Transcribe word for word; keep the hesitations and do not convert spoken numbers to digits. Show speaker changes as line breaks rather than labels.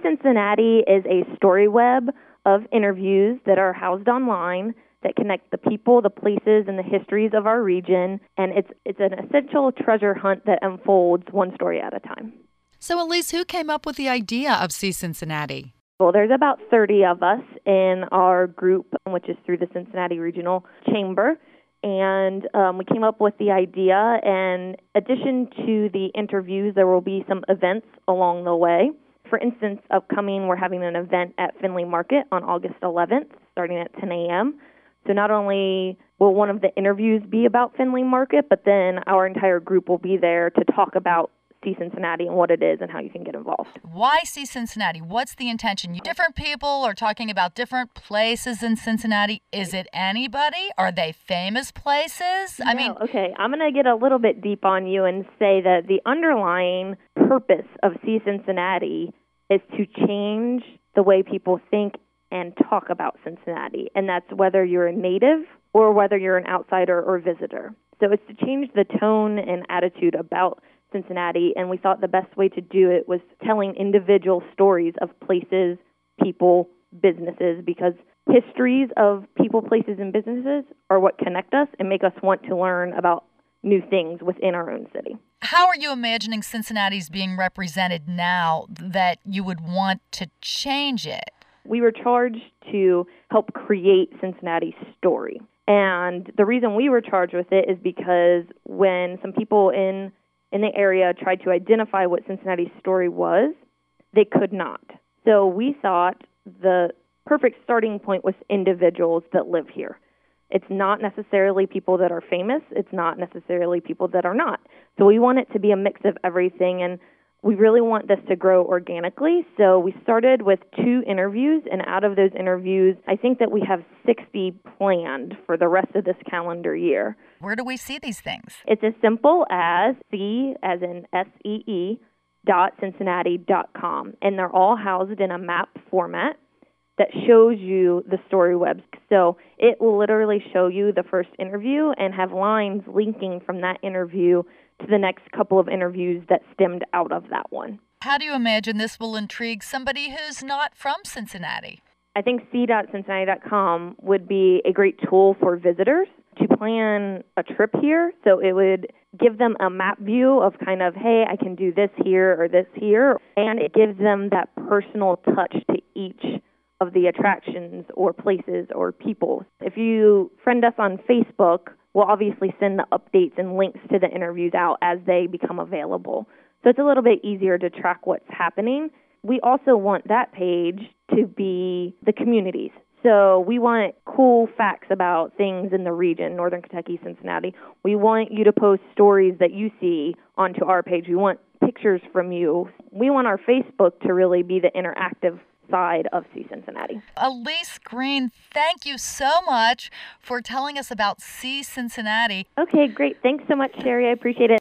Cincinnati is a story web of interviews that are housed online that connect the people, the places, and the histories of our region. And it's it's an essential treasure hunt that unfolds one story at a time.
So, Elise, who came up with the idea of See Cincinnati?
Well, there's about thirty of us in our group, which is through the Cincinnati Regional Chamber. And um, we came up with the idea. And in addition to the interviews, there will be some events along the way. For instance, upcoming, we're having an event at Findlay Market on August eleventh, starting at ten a.m. So not only will one of the interviews be about Findlay Market, but then our entire group will be there to talk about See Cincinnati and what it is and how you can get involved.
Why See Cincinnati? What's the intention? Different people are talking about different places in Cincinnati. Is it anybody? Are they famous places? I
No,
mean,
okay, I'm going to get a little bit deep on you and say that the underlying purpose of See Cincinnati is to change the way people think and talk about Cincinnati, and that's whether you're a native or whether you're an outsider or visitor. So it's to change the tone and attitude about Cincinnati, and we thought the best way to do it was telling individual stories of places, people, businesses, because histories of people, places, and businesses are what connect us and make us want to learn about new things within our own city.
How are you imagining Cincinnati's being represented now that you would want to change it?
We were charged to help create Cincinnati's story. And the reason we were charged with it is because when some people in in the area tried to identify what Cincinnati's story was, they could not. So we thought the perfect starting point was individuals that live here. It's not necessarily people that are famous. It's not necessarily people that are not. So we want it to be a mix of everything, and we really want this to grow organically. So we started with two interviews, and out of those interviews, I think that we have sixty planned for the rest of this calendar year.
Where do we see these things?
It's as simple as see, as in S E E, dot Cincinnati dot com, and they're all housed in a map format that shows you the story webs. So it will literally show you the first interview and have lines linking from that interview to the next couple of interviews that stemmed out of that one.
How do you imagine this will intrigue somebody who's not from Cincinnati?
I think see dot Cincinnati dot com would be a great tool for visitors to plan a trip here. So it would give them a map view of kind of, hey, I can do this here or this here. And it gives them that personal touch to each of the attractions or places or people. If you friend us on Facebook, we'll obviously send the updates and links to the interviews out as they become available. So it's a little bit easier to track what's happening. We also want that page to be the communities. So we want cool facts about things in the region, Northern Kentucky, Cincinnati. We want you to post stories that you see onto our page. We want pictures from you. We want our Facebook to really be the interactive side of See Cincinnati.
Elise Green, thank you so much for telling us about See Cincinnati.
Okay, great. Thanks so much, Sherry. I appreciate it.